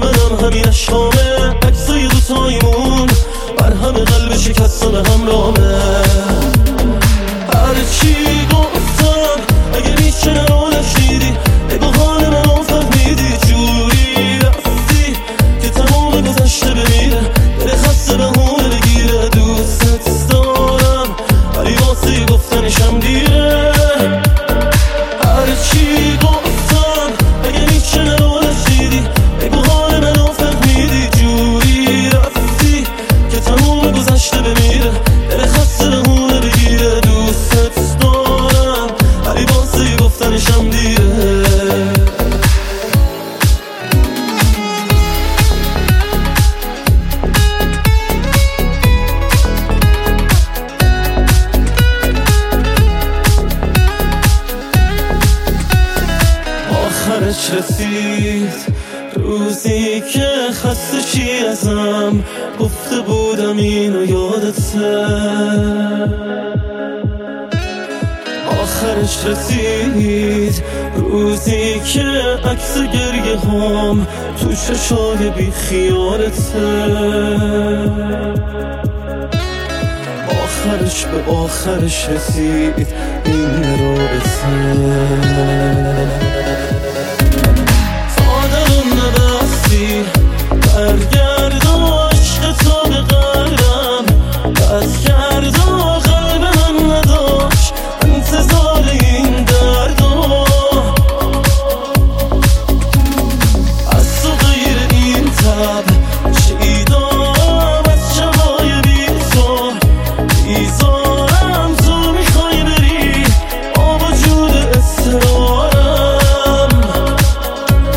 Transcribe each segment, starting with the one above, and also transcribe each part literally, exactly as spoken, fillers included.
منم همین اشکامه، عکسای دوتایمون بر همه قلب شکسته به هم رامه. هرچی گفتم اگه میشه نرو نشنیدی، بگو حال منو فهمیدی، جوری رفتی که تمام گذشته بمیره، دل خسته بهونه بگیره. دوست دارم ولی واسه گفتنشم دیره. هرچی گفتم اگه میشه نرو نشنیدی، بگو حال منو فهمیدی، جوری رفتی که تمام گذشته بمیره، دل خسته بهونه بگیره. دوست دارم ولی واسه گفتنشم دیره. آخرش رسید روزی که خسته چی ازم گفته بودم اینو یادته. آخرش رسید روزی که عکس گریه هم تو چشای بی خیالته. آخرش به آخرش رسید این رابطه. فادرم نبستی برگرد و عشق تو به قلبم بس کرد و قلب من نداشت انتظار این دردو. از تو غیر این تب چیدارم از شبای بی تو بیزارم. تو میخوای بری با وجود اصرارم،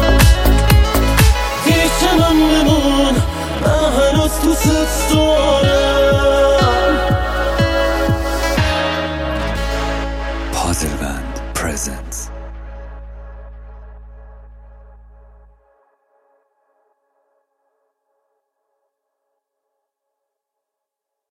پیش من بمون من هنوز دوست دارم.